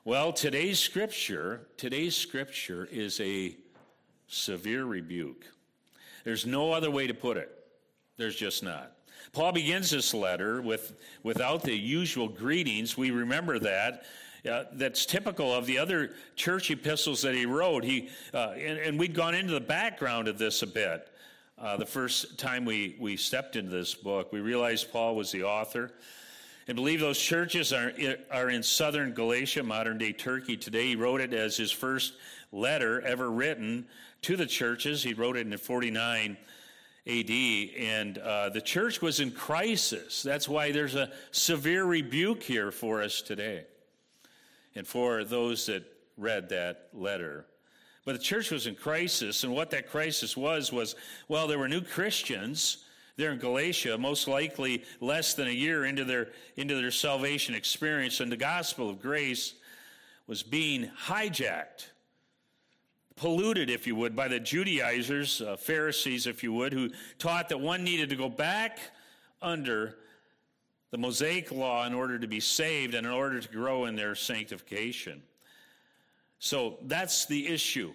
Well, today's scripture is a severe rebuke. There's no other way to put it. There's just not. Paul begins this letter without the usual greetings. We remember that. That's typical of the other church epistles that he wrote. And we'd gone into the background of this a bit. The first time we stepped into this book, we realized Paul was the author. And believe those churches are in southern Galatia, modern-day Turkey today. He wrote it as his first letter ever written to the churches. He wrote it in 49 A.D., and the church was in crisis. That's why there's a severe rebuke here for us today and for those that read that letter. But the church was in crisis, and what that crisis was, well, there were new Christians there in Galatia, most likely less than a year into their salvation experience, and the gospel of grace was being hijacked, polluted, if you would, by the Judaizers, Pharisees, if you would, who taught that one needed to go back under the Mosaic law in order to be saved and in order to grow in their sanctification. So that's the issue.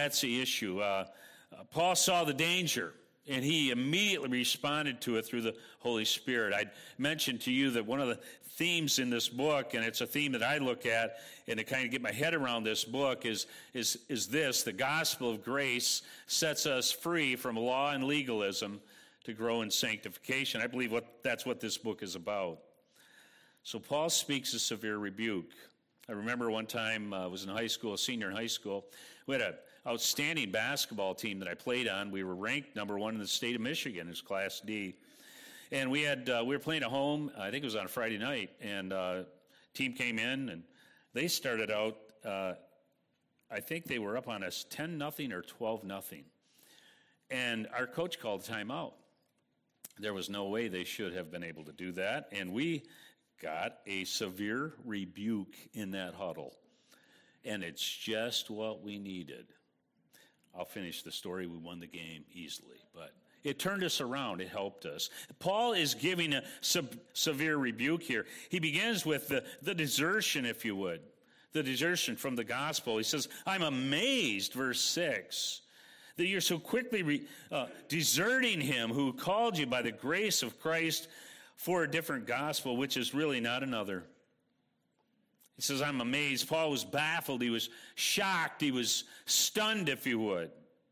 Paul saw the danger, and he immediately responded to it through the Holy Spirit. I mentioned to you that one of the themes in this book, and it's a theme that I look at, and to kind of get my head around this book, is this: the gospel of grace sets us free from law and legalism to grow in sanctification. I believe that's what this book is about. So Paul speaks a severe rebuke. I remember one time I was in high school, a senior in high school. We had an outstanding basketball team that I played on. We were ranked number 1 in the state of Michigan as Class D. And we were playing at home, I think it was on a Friday night, and team came in, and they started out, I think they were up on us 10-0 or 12-0. And our coach called a timeout. There was no way they should have been able to do that, and we got a severe rebuke in that huddle. And it's just what we needed. I'll finish the story. We won the game easily, but it turned us around. It helped us. Paul is giving a severe rebuke here. He begins with the desertion, if you would, the desertion from the gospel. He says, I'm amazed, verse 6, that you're so quickly deserting him who called you by the grace of Christ for a different gospel, which is really not another. He says, I'm amazed. Paul was baffled. He was shocked. He was stunned, if you would,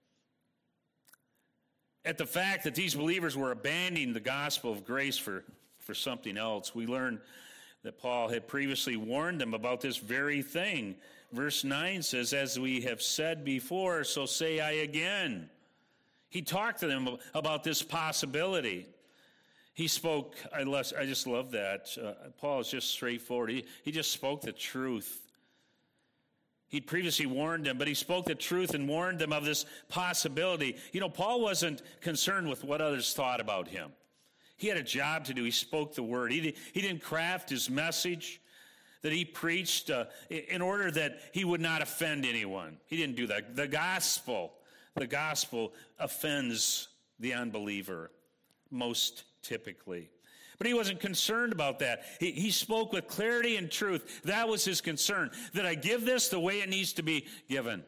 at the fact that these believers were abandoning the gospel of grace for something else. We learn that Paul had previously warned them about this very thing. Verse 9 says, as we have said before, so say I again. He talked to them about this possibility. He spoke, I just love that. Paul is just straightforward. He just spoke the truth. He'd previously warned them, but he spoke the truth and warned them of this possibility. You know, Paul wasn't concerned with what others thought about him. He had a job to do. He spoke the word. He didn't craft his message that he preached in order that he would not offend anyone. He didn't do that. The gospel offends the unbeliever most typically. But he wasn't concerned about that. He spoke with clarity and truth. That was his concern, that I give this the way it needs to be given.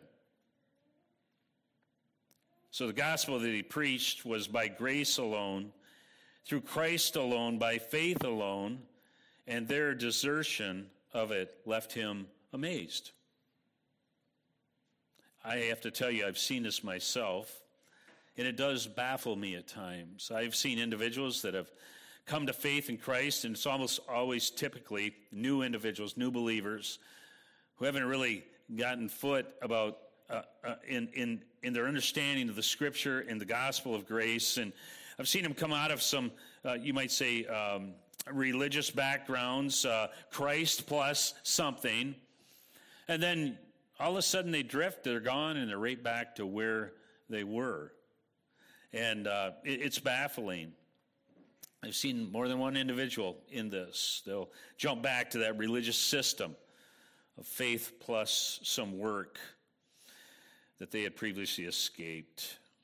So the gospel that he preached was by grace alone, through Christ alone, by faith alone, and their desertion of it left him amazed. I have to tell you, I've seen this myself. And it does baffle me at times. I've seen individuals that have come to faith in Christ, and it's almost always typically new individuals, new believers, who haven't really gotten foot about in their understanding of the Scripture and the gospel of grace. And I've seen them come out of some, you might say, religious backgrounds, Christ plus something, and then all of a sudden they drift, they're gone, and they're right back to where they were. And it's baffling. I've seen more than one individual in this. They'll jump back to that religious system of faith plus some work that they had previously escaped.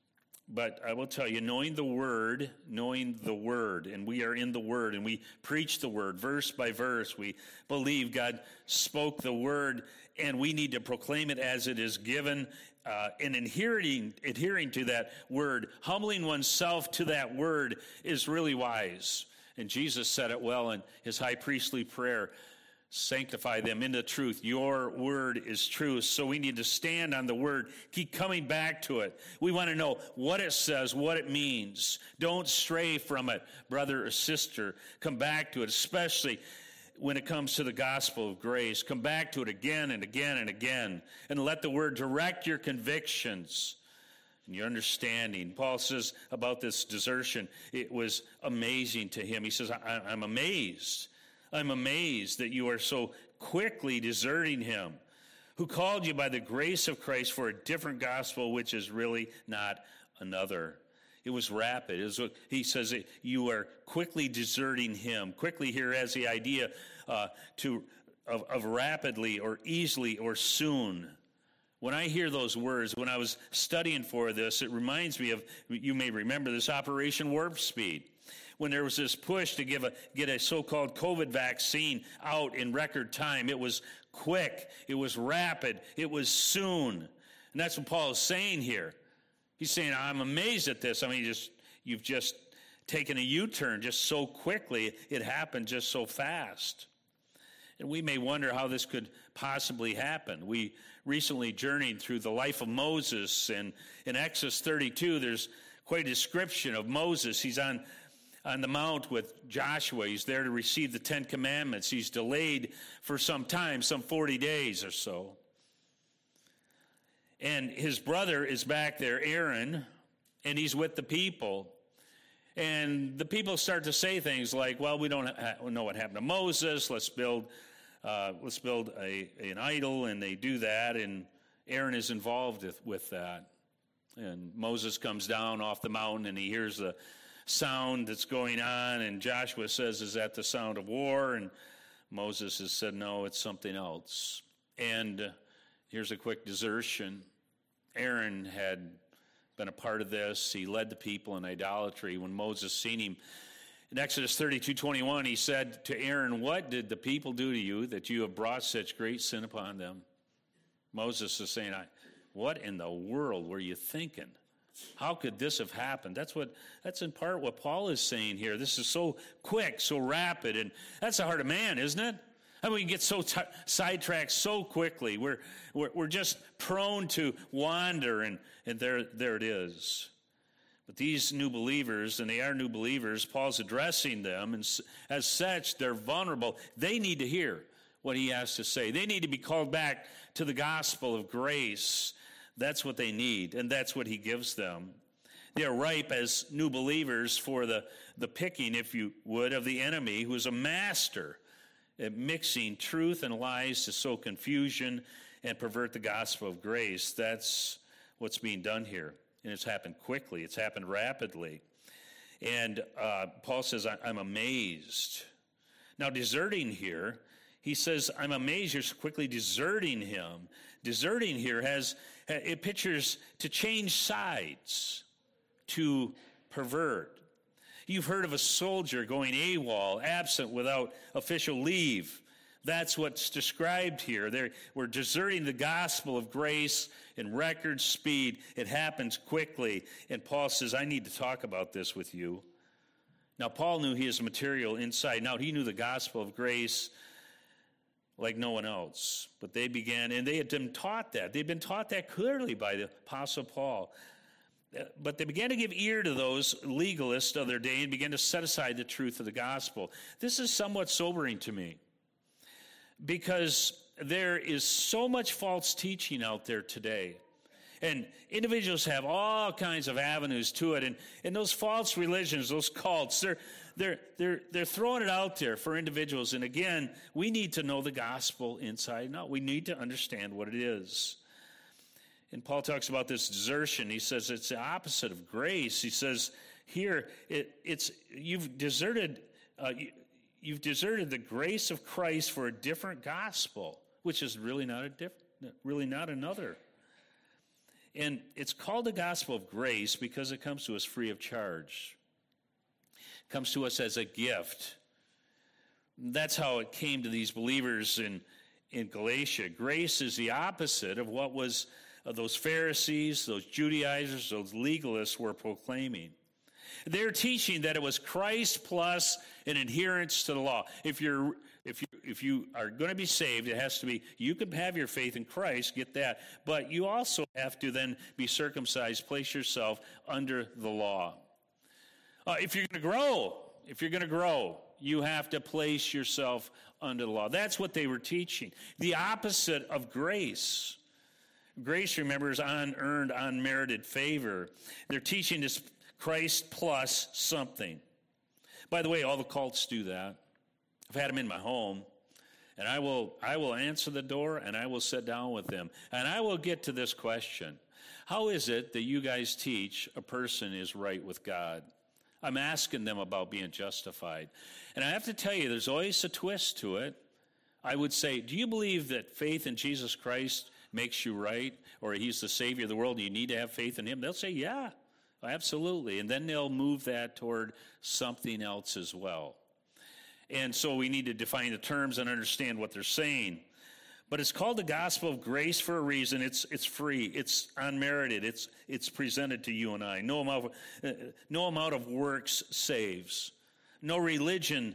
But I will tell you, knowing the Word, and we are in the Word, and we preach the Word verse by verse. We believe God spoke the Word, and we need to proclaim it as it is given, and adhering to that Word, humbling oneself to that Word is really wise. And Jesus said it well in his high priestly prayer. Sanctify them in the truth. Your word is truth. So we need to stand on the word. Keep coming back to it. We want to know what it says, what it means. Don't stray from it, brother or sister. Come back to it, especially when it comes to the gospel of grace. Come back to it again and again and again. And let the word direct your convictions and your understanding. Paul says about this desertion, it was amazing to him. He says, I'm amazed. I'm amazed that you are so quickly deserting him, who called you by the grace of Christ for a different gospel, which is really not another. It was rapid. He says you are quickly deserting him. Quickly here has the idea of rapidly or easily or soon. When I hear those words, when I was studying for this, it reminds me of, you may remember this, Operation Warp Speed. When there was this push to get a so-called COVID vaccine out in record time. It was quick, it was rapid, it was soon. And that's what Paul is saying here. He's saying, I'm amazed at this. I mean, you've just taken a U-turn just so quickly. It happened just so fast. And we may wonder how this could possibly happen. We recently journeyed through the life of Moses, and in Exodus 32, there's quite a description of Moses. He's on the mount with Joshua. He's there to receive the 10 Commandments. He's delayed for some time, some 40 days or so. And his brother is back there, Aaron, and he's with the people. And the people start to say things like, well, we don't know what happened to Moses. Let's build an idol, and they do that, and Aaron is involved with that. And Moses comes down off the mountain, and he hears the sound that's going on, and Joshua says, is that the sound of war? And Moses has said, no, it's something else. And here's a quick desertion. Aaron had been a part of this. He led the people in idolatry. When Moses seen him in Exodus 32:21, he said to Aaron, what did the people do to you that you have brought such great sin upon them? Moses is saying, what in the world were you thinking? How could this have happened? That's in part what Paul is saying here. This is so quick, so rapid, and that's the heart of man, isn't it? I mean, we get so sidetracked so quickly. We're just prone to wander, and there it is. But these new believers, and they are new believers, Paul's addressing them, and as such, they're vulnerable. They need to hear what he has to say. They need to be called back to the gospel of grace. That's what they need, and that's what he gives them. They are ripe as new believers for the picking, if you would, of the enemy, who is a master at mixing truth and lies to sow confusion and pervert the gospel of grace. That's what's being done here, and it's happened quickly. It's happened rapidly. And Paul says, I'm amazed. Now, deserting here, he says, I'm amazed you're quickly deserting him. Deserting here it pictures to change sides, to pervert. You've heard of a soldier going AWOL, absent without official leave. That's what's described here. We're deserting the gospel of grace in record speed. It happens quickly. And Paul says, I need to talk about this with you. Now, Paul knew his material inside and out. He knew the gospel of grace like no one else. But they began, and they had been taught that. They'd been taught that clearly by the Apostle Paul. But they began to give ear to those legalists of their day and began to set aside the truth of the gospel. This is somewhat sobering to me, because there is so much false teaching out there today. And individuals have all kinds of avenues to it. And those false religions, those cults, they're throwing it out there for individuals. And again, we need to know the gospel inside and out. We need to understand what it is. And Paul talks about this desertion. He says it's the opposite of grace. He says here, you've deserted the grace of Christ for a different gospel, which is really not another. And it's called the gospel of grace because it comes to us free of charge. It comes to us as a gift. That's how it came to these believers in Galatia. Grace is the opposite of what was those Pharisees, those Judaizers, those legalists were proclaiming. They're teaching that it was Christ plus an adherence to the law. If you are going to be saved, it has to be, you can have your faith in Christ, get that, but you also have to then be circumcised, place yourself under the law. If you're going to grow, you have to place yourself under the law. That's what they were teaching. The opposite of grace. Grace, remember, is unearned, unmerited favor. They're teaching this Christ plus something. By the way, all the cults do that. I've had them in my home, and I will answer the door, and I will sit down with them, and I will get to this question. How is it that you guys teach a person is right with God? I'm asking them about being justified. And I have to tell you, there's always a twist to it. I would say, do you believe that faith in Jesus Christ makes you right, or he's the Savior of the world and you need to have faith in him? They'll say, yeah, absolutely. And then they'll move that toward something else as well. And so we need to define the terms and understand what they're saying. But it's called the gospel of grace for a reason. It's free. It's unmerited. It's presented to you and I. No amount of works saves. No religious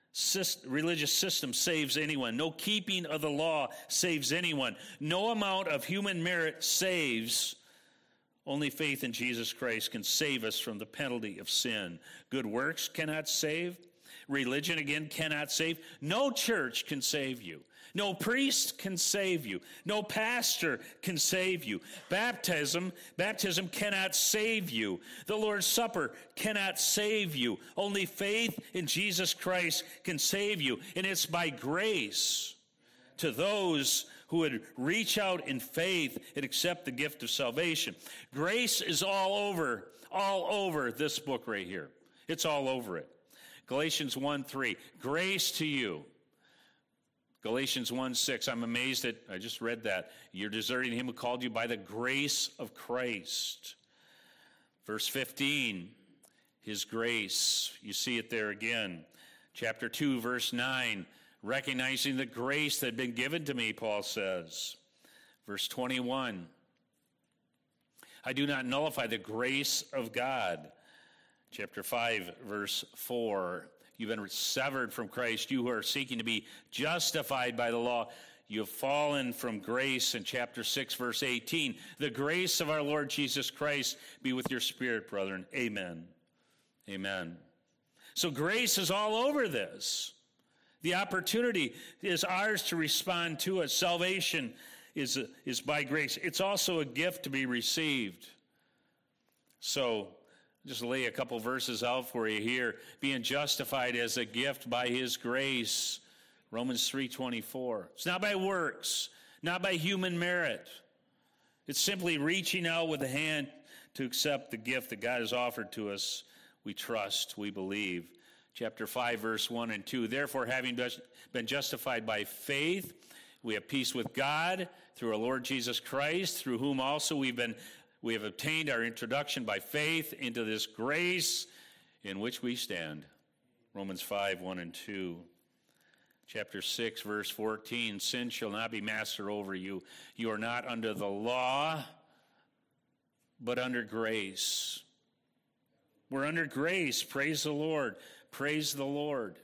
system saves anyone. No keeping of the law saves anyone. No amount of human merit saves. Only faith in Jesus Christ can save us from the penalty of sin. Good works cannot save. Religion, again, cannot save. No church can save you. No priest can save you. No pastor can save you. Baptism cannot save you. The Lord's Supper cannot save you. Only faith in Jesus Christ can save you. And it's by grace to those who would reach out in faith and accept the gift of salvation. Grace is all over this book right here. It's all over it. Galatians 1:3, grace to you. Galatians 1:6, I'm amazed that, I just read that, you're deserting him who called you by the grace of Christ. Verse 15, his grace, you see it there again. Chapter 2, verse 9, recognizing the grace that had been given to me, Paul says. Verse 21, I do not nullify the grace of God. Chapter 5, verse 4, you've been severed from Christ, you who are seeking to be justified by the law. You have fallen from grace. In chapter 6, verse 18, the grace of our Lord Jesus Christ be with your spirit, brethren. Amen. Amen. So grace is all over this. The opportunity is ours to respond to it. Salvation is by grace. It's also a gift to be received. So just lay a couple verses out for you here. Being justified as a gift by his grace. Romans 3:24. It's not by works, not by human merit. It's simply reaching out with a hand to accept the gift that God has offered to us. We trust, we believe. Chapter 5, verse 1 and 2. Therefore, having been justified by faith, we have peace with God through our Lord Jesus Christ, through whom also we have obtained our introduction by faith into this grace in which we stand. Romans 5, 1 and 2. Chapter 6, verse 14. Sin shall not be master over you. You are not under the law, but under grace. We're under grace. Praise the Lord. Praise the Lord.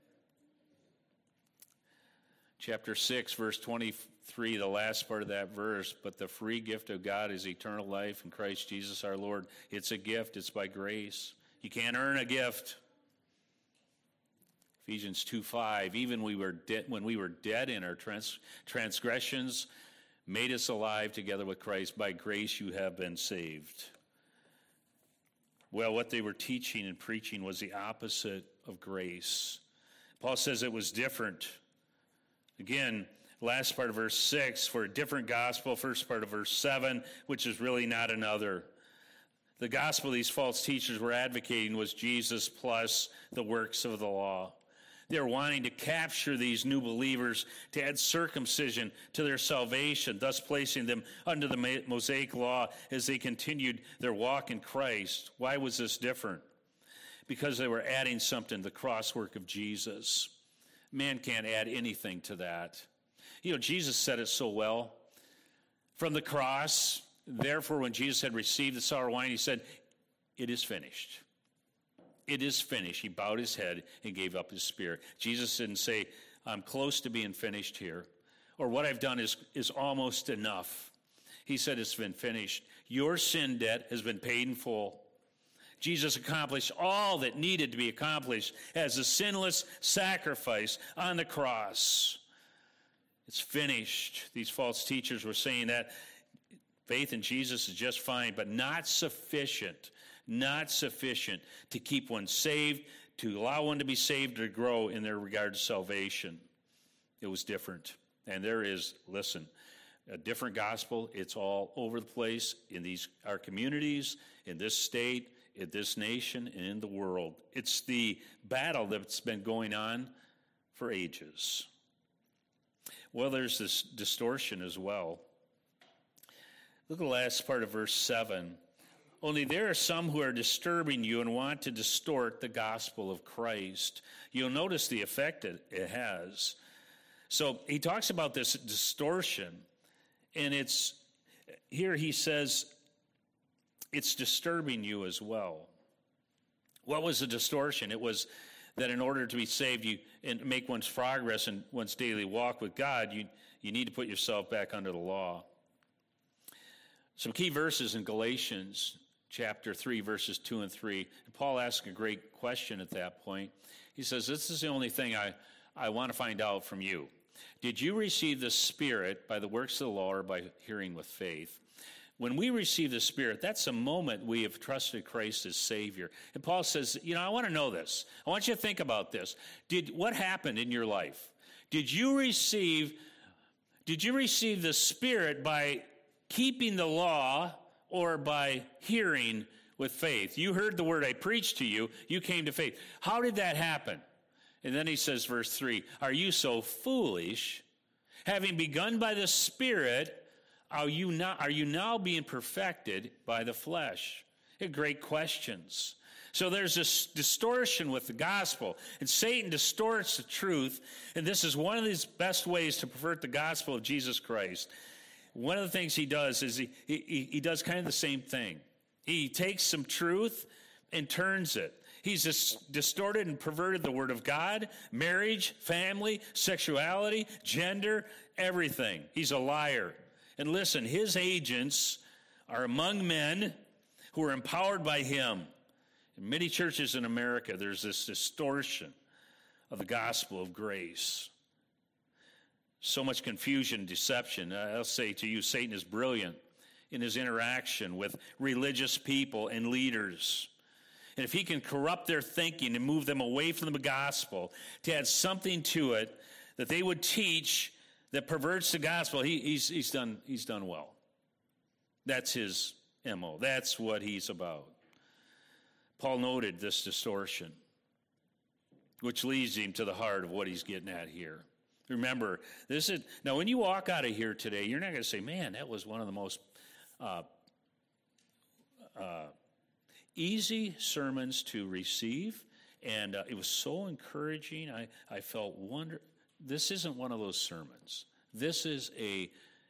Chapter 6, verse 23, the last part of that verse, but the free gift of God is eternal life in Christ Jesus our Lord. It's a gift. It's by grace. You can't earn a gift. Ephesians 2:5, even when we were dead in our transgressions, made us alive together with Christ. By grace you have been saved. Well, what they were teaching and preaching was the opposite of grace. Paul says it was different. Again, last part of verse 6, for a different gospel, first part of verse 7, which is really not another. The gospel these false teachers were advocating was Jesus plus the works of the law. They're wanting to capture these new believers to add circumcision to their salvation, thus placing them under the Mosaic law as they continued their walk in Christ. Why was this different? Because they were adding something to the cross work of Jesus. Man can't add anything to that. Jesus said it so well. From the cross, therefore, when Jesus had received the sour wine, he said, "It is finished." It is finished. He bowed his head and gave up his spirit. Jesus didn't say, "I'm close to being finished here," or "what I've done is almost enough." He said, "It's been finished. Your sin debt has been paid in full." Jesus accomplished all that needed to be accomplished as a sinless sacrifice on the cross. It's finished. These false teachers were saying that faith in Jesus is just fine, but not sufficient to keep one saved, to allow one to be saved or grow in their regard to salvation. It was different. And there is, listen, a different gospel. It's all over the place in our communities, in this state, in this nation, and in the world. It's the battle that's been going on for ages. Well, there's this distortion as well. Look at the last part of verse 7. "Only there are some who are disturbing you and want to distort the gospel of Christ." You'll notice the effect it has. So he talks about this distortion, and here he says it's disturbing you as well. What was the distortion? It was that in order to be saved and make one's progress in one's daily walk with God, you need to put yourself back under the law. Some key verses in Galatians chapter 3, verses 2 and 3. Paul asks a great question at that point. He says, "This is the only thing I want to find out from you. Did you receive the Spirit by the works of the law or by hearing with faith?" When we receive the Spirit, that's the moment we have trusted Christ as Savior. And Paul says, I want to know this. I want you to think about this. What happened in your life? Did you receive the Spirit by keeping the law or by hearing with faith? You heard the word I preached to you. You came to faith. How did that happen? And then he says, verse 3, "Are you so foolish? Having begun by the Spirit, are you now being perfected by the flesh?" Great questions. So there's this distortion with the gospel, and Satan distorts the truth, and this is one of his best ways to pervert the gospel of Jesus Christ. One of the things he does is he does kind of the same thing. He takes some truth and turns it. He's just distorted and perverted the word of God, marriage, family, sexuality, gender, everything. He's a liar. And listen, his agents are among men who are empowered by him. In many churches in America, there's this distortion of the gospel of grace. So much confusion and deception. I'll say to you, Satan is brilliant in his interaction with religious people and leaders. And if he can corrupt their thinking and move them away from the gospel to add something to it that they would teach that perverts the gospel, he's done well. That's his MO. That's what he's about. Paul noted this distortion, which leads him to the heart of what he's getting at here. Remember, now when you walk out of here today, you're not going to say, "Man, that was one of the most easy sermons to receive, and it was so encouraging. I felt wonder." This isn't one of those sermons. This is a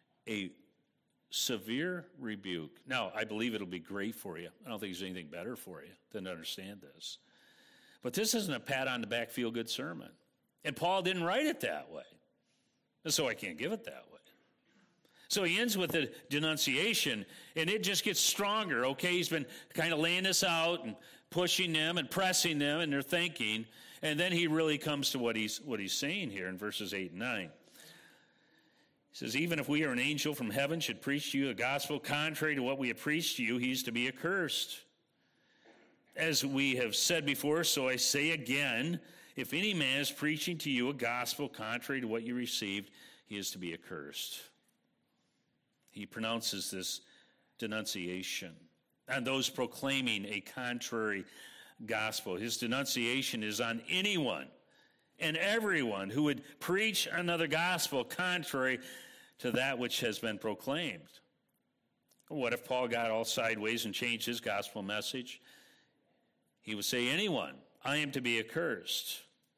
severe rebuke. Now, I believe it'll be great for you. I don't think there's anything better for you than to understand this. But this isn't a pat on the back, feel good sermon. And Paul didn't write it that way. And so I can't give it that way. So he ends with the denunciation, and it just gets stronger, okay? He's been kind of laying this out and pushing them and pressing them and their thinking. And then he really comes to what he's saying here in verses 8 and 9. He says, "Even if we or an angel from heaven should preach to you a gospel contrary to what we have preached to you, he's to be accursed. As we have said before, so I say again, if any man is preaching to you a gospel contrary to what you received, he is to be accursed." He pronounces this denunciation on those proclaiming a contrary gospel. His denunciation is on anyone and everyone who would preach another gospel contrary to that which has been proclaimed. What if Paul got all sideways and changed his gospel message? He would say, anyone, I am to be accursed.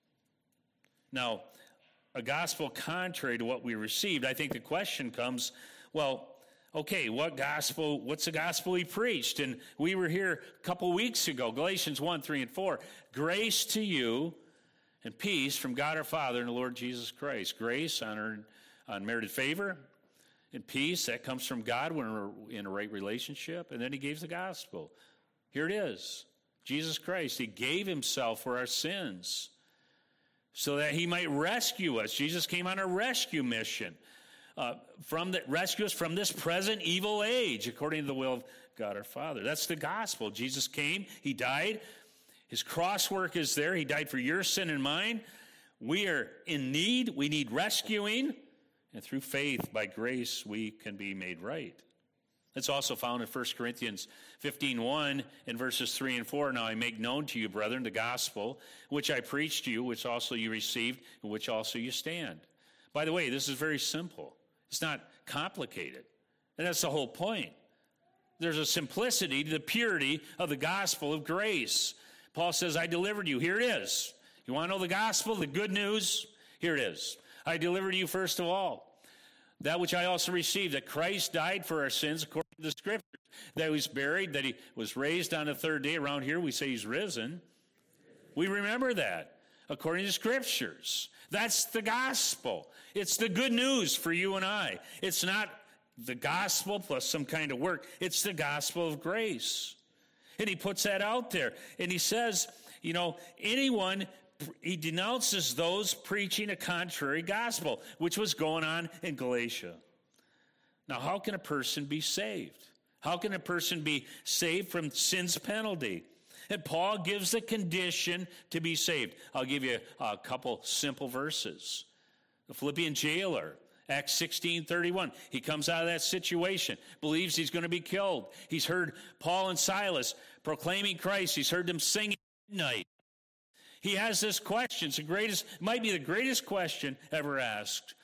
Now, a gospel contrary to what we received, I think the question comes, well, okay, what's the gospel he preached? And we were here a couple weeks ago, Galatians 1, 3, and 4. Grace to you and peace from God our Father and the Lord Jesus Christ. Grace, honor, unmerited favor, and peace, that comes from God when we're in a right relationship. And then he gave the gospel. Here it is. Jesus Christ, he gave himself for our sins so that he might rescue us. Jesus came on a rescue mission. Rescue us from this present evil age, according to the will of God our Father. That's the gospel. Jesus came, he died, his cross work is there, he died for your sin and mine. We are in need, we need rescuing, and through faith, by grace, we can be made right. It's also found in 1 Corinthians 15:1 in verses 3 and 4. Now I make known to you, brethren, the gospel, which I preached to you, which also you received, in which also you stand. By the way, this is very simple. It's not complicated. And that's the whole point. There's a simplicity to the purity of the gospel of grace. Paul says, I delivered you. Here it is. You want to know the gospel, the good news? Here it is. I delivered you first of all that which I also received, that Christ died for our sins according to the Scriptures, that he was buried, that he was raised on the third day. Around here we say he's risen. We remember that according to the Scriptures. That's the gospel. It's the good news for you and I. It's not the gospel plus some kind of work. It's the gospel of grace. And he puts that out there. And he says, anyone, he denounces those preaching a contrary gospel, which was going on in Galatia. Now, how can a person be saved? How can a person be saved from sin's penalty? And Paul gives the condition to be saved. I'll give you a couple simple verses. The Philippian jailer, Acts 16:31. He comes out of that situation, believes he's going to be killed. He's heard Paul and Silas proclaiming Christ. He's heard them sing at midnight. He has this question. Might be the greatest question ever asked.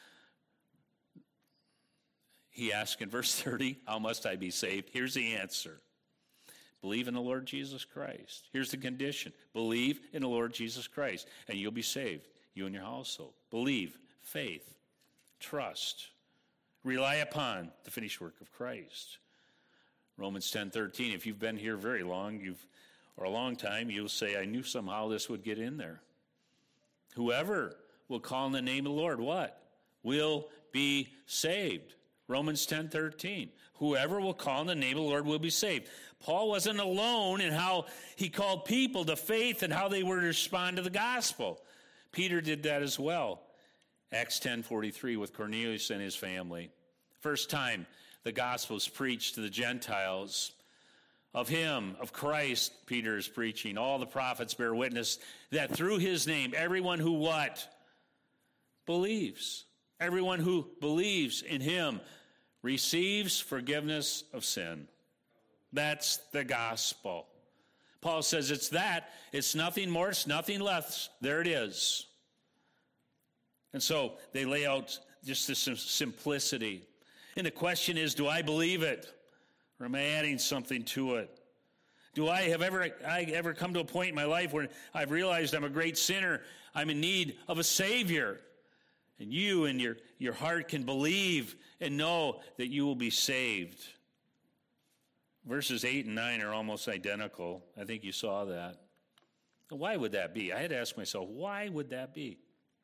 He asks in verse 30, how must I be saved? Here's the answer. Believe in the Lord Jesus Christ. Here's the condition. Believe in the Lord Jesus Christ, and you'll be saved, you and your household. Believe, faith, trust. Rely upon the finished work of Christ. Romans 10:13, if you've been here very long, or a long time, you'll say, I knew somehow this would get in there. Whoever will call on the name of the Lord, what? Will be saved. Romans 10:13. Whoever will call on the name of the Lord will be saved. Paul wasn't alone in how he called people to faith and how they were to respond to the gospel. Peter did that as well. Acts 10:43 with Cornelius and his family. First time the gospel is preached to the Gentiles. Of him, of Christ, Peter is preaching. All the prophets bear witness that through his name, everyone who what? Believes. Everyone who believes in him receives forgiveness of sin. That's the gospel. Paul says it's that. It's nothing more. It's nothing less. There it is. And so they lay out just this simplicity. And the question is, do I believe it? Or am I adding something to it? Do I ever come to a point in my life where I've realized I'm a great sinner, I'm in need of a Savior, and you and your heart can believe and know that you will be saved? Verses 8 and 9 are almost identical. I think you saw that. Why would that be? I had to ask myself, why would that be?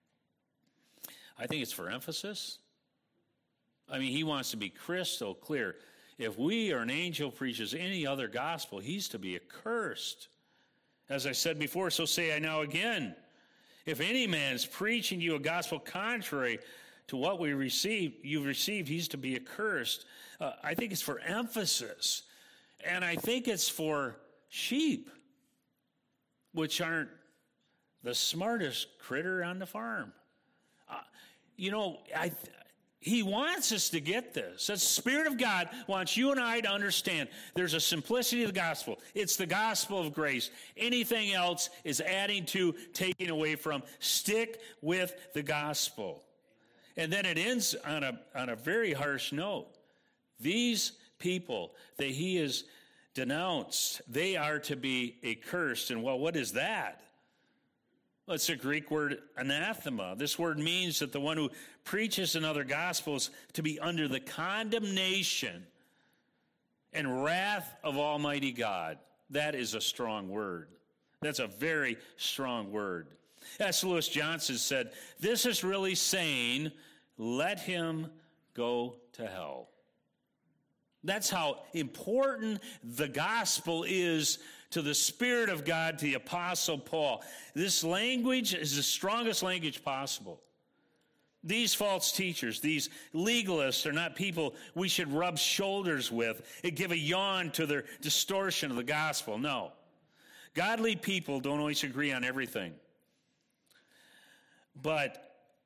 I think it's for emphasis. I mean, he wants to be crystal clear. If we or an angel preaches any other gospel, he's to be accursed. As I said before, so say I now again. If any man is preaching you a gospel contrary to what you've received, he's to be accursed. I think it's for emphasis. And I think it's for sheep, which aren't He wants us to get this. The Spirit of God wants you and I to understand there's a simplicity of the gospel. It's the gospel of grace. Anything else is adding to, taking away from. Stick with the gospel. And then it ends on a very harsh note. These people that he has denounced, they are to be accursed. And well, what is that? Well, it's a Greek word, anathema. This word means that the one who preaches another gospel is to be under the condemnation and wrath of Almighty God. That is a strong word. That's a very strong word. S. Lewis Johnson said, this is really saying, let him go to hell. That's how important the gospel is to the Spirit of God, to the Apostle Paul. This language is the strongest language possible. These false teachers, these legalists are not people we should rub shoulders with and give a yawn to their distortion of the gospel. No. Godly people don't always agree on everything. But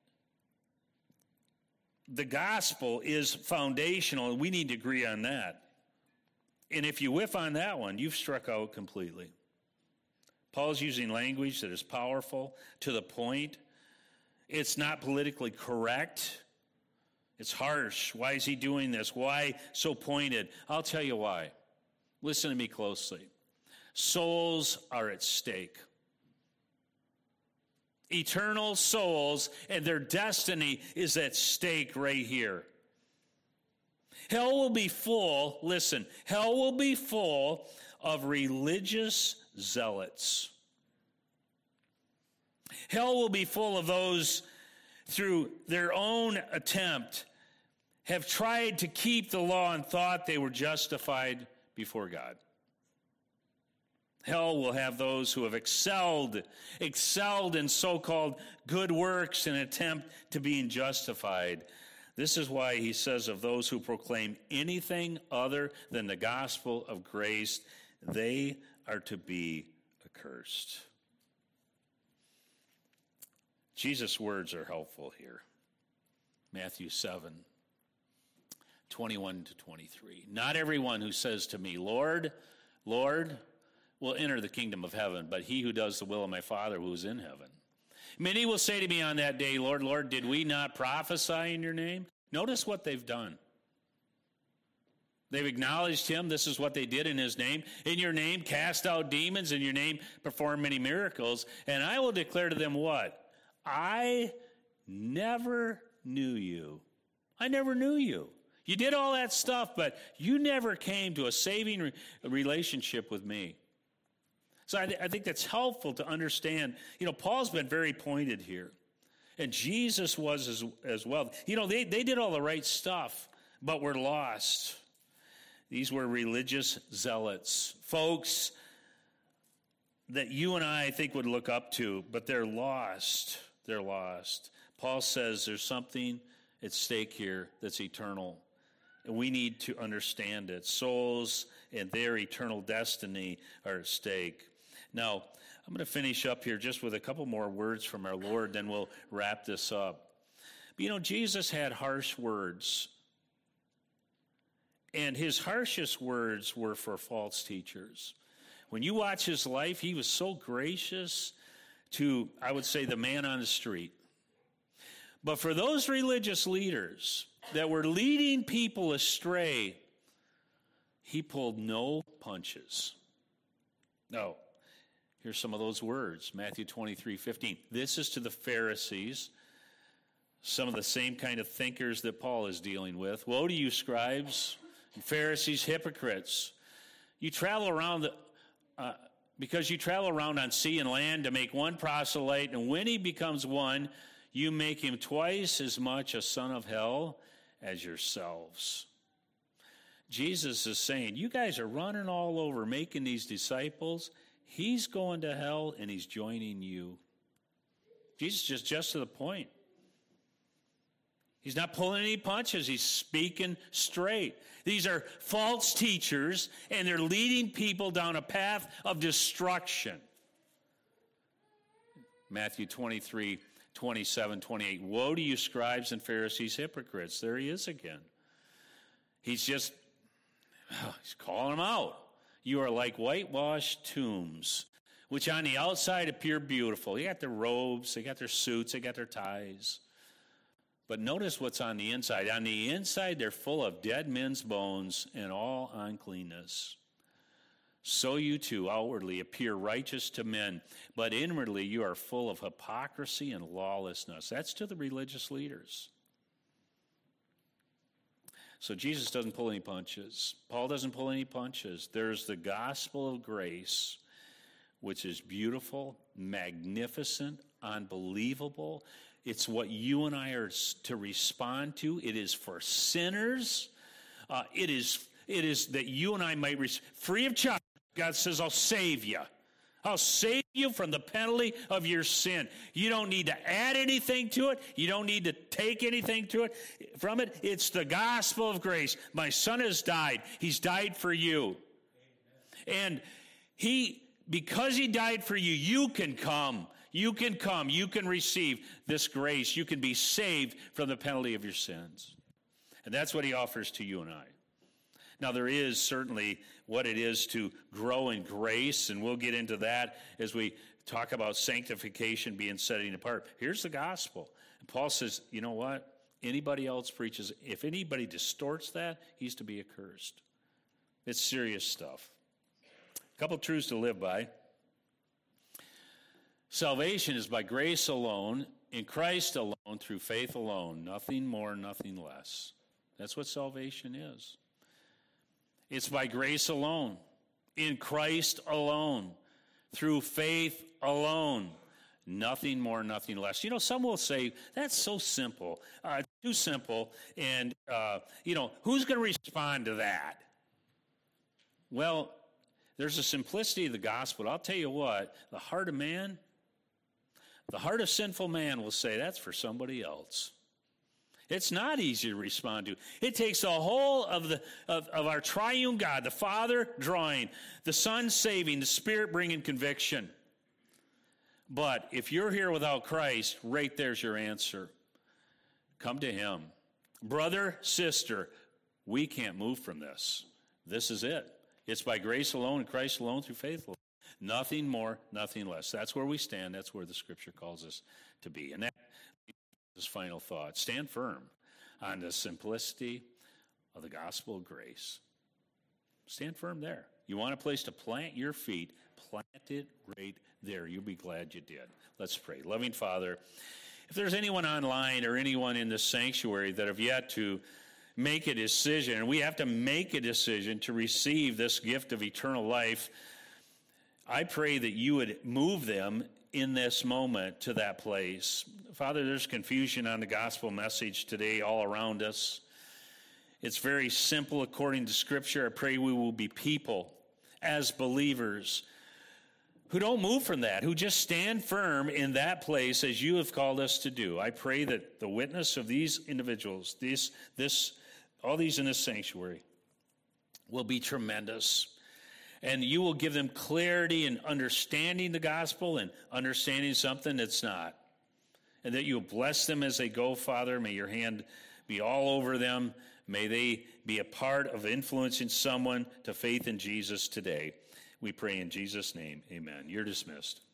the gospel is foundational, and we need to agree on that. And if you whiff on that one, you've struck out completely. Paul's using language that is powerful, to the point. It's not politically correct. It's harsh. Why is he doing this? Why so pointed? I'll tell you why. Listen to me closely. Souls are at stake. Eternal souls and their destiny is at stake right here. Hell will be full, listen, hell will be full of religious zealots. Hell will be full of those through their own attempt have tried to keep the law and thought they were justified before God. Hell will have those who have excelled in so-called good works in an attempt to being justified. This is why he says of those who proclaim anything other than the gospel of grace, they are to be accursed. Jesus' words are helpful here. Matthew 7, 21 to 23. Not everyone who says to me, Lord, Lord, will enter the kingdom of heaven, but he who does the will of my Father who is in heaven. Many will say to me on that day, Lord, Lord, did we not prophesy in your name? Notice what they've done. They've acknowledged him. This is what they did in his name. In your name, cast out demons. In your name, perform many miracles. And I will declare to them what? I never knew you. I never knew you. You did all that stuff, but you never came to a saving relationship with me. So I think that's helpful to understand. You know, Paul's been very pointed here. And Jesus was as well. You know, they did all the right stuff, but were lost. These were religious zealots. Folks that you and I think would look up to, but they're lost. They're lost. Paul says there's something at stake here that's eternal. And we need to understand it. Souls and their eternal destiny are at stake. Now, I'm going to finish up here just with a couple more words from our Lord, then we'll wrap this up. But, you know, Jesus had harsh words. And his harshest words were for false teachers. When you watch his life, he was so gracious to, I would say, the man on the street. But for those religious leaders that were leading people astray, he pulled no punches. No. Here's some of those words. Matthew 23:15. This is to the Pharisees, some of the same kind of thinkers that Paul is dealing with. Woe to you, scribes and Pharisees, hypocrites. You travel around because you travel around on sea and land to make one proselyte, and when he becomes one, you make him twice as much a son of hell as yourselves. Jesus is saying, you guys are running all over making these disciples. He's going to hell and he's joining you. Jesus is just to the point. He's not pulling any punches. He's speaking straight. These are false teachers, and they're leading people down a path of destruction. Matthew 23, 27, 28. Woe to you, scribes and Pharisees, hypocrites. There he is again. He's calling them out. You are like whitewashed tombs, which on the outside appear beautiful. They got their robes, they got their suits, they got their ties. But notice what's on the inside. On the inside, they're full of dead men's bones and all uncleanness. So you too outwardly appear righteous to men, but inwardly you are full of hypocrisy and lawlessness. That's to the religious leaders. So Jesus doesn't pull any punches. Paul doesn't pull any punches. There's the gospel of grace, which is beautiful, magnificent, unbelievable. It's what you and I are to respond to. It is for sinners. It is that you and I might receive free of charge. God says, I'll save you. I'll save you from the penalty of your sin. You don't need to add anything to it. You don't need to take anything from it. It's the gospel of grace. My son has died. He's died for you. Amen. And because he died for you, you can come. You can come. You can receive this grace. You can be saved from the penalty of your sins. And that's what he offers to you and I. Now, there is certainly what it is to grow in grace, and we'll get into that as we talk about sanctification being setting apart. Here's the gospel. And Paul says, you know what? Anybody else preaches, if anybody distorts that, he's to be accursed. It's serious stuff. A couple truths to live by. Salvation is by grace alone, in Christ alone, through faith alone. Nothing more, nothing less. That's what salvation is. It's by grace alone, in Christ alone, through faith alone. Nothing more, nothing less. You know, some will say, that's so simple, too simple, and, who's going to respond to that? Well, there's a simplicity of the gospel. I'll tell you what, the heart of man, the heart of sinful man will say, that's for somebody else. It's not easy to respond to. It takes the whole of our triune God, the Father drawing, the Son saving, the Spirit bringing conviction. But if you're here without Christ, right there's your answer. Come to him. Brother, sister, we can't move from this. This is it. It's by grace alone and Christ alone through faith alone. Nothing more, nothing less. That's where we stand. That's where the Scripture calls us to be. And that is final thought. Stand firm on the simplicity of the gospel of grace. Stand firm there. You want a place to plant your feet, plant it right there. You'll be glad you did. Let's pray. Loving Father, if there's anyone online or anyone in this sanctuary that have yet to make a decision, and we have to make a decision to receive this gift of eternal life, I pray that you would move them in this moment to that place. Father, there's confusion on the gospel message today all around us. It's very simple according to Scripture. I pray we will be people as believers who don't move from that, who just stand firm in that place as you have called us to do. I pray that the witness of these individuals, all these in this sanctuary, will be tremendous. And you will give them clarity in understanding the gospel and understanding something that's not. And that you'll bless them as they go, Father. May your hand be all over them. May they be a part of influencing someone to faith in Jesus today. We pray in Jesus' name. Amen. You're dismissed.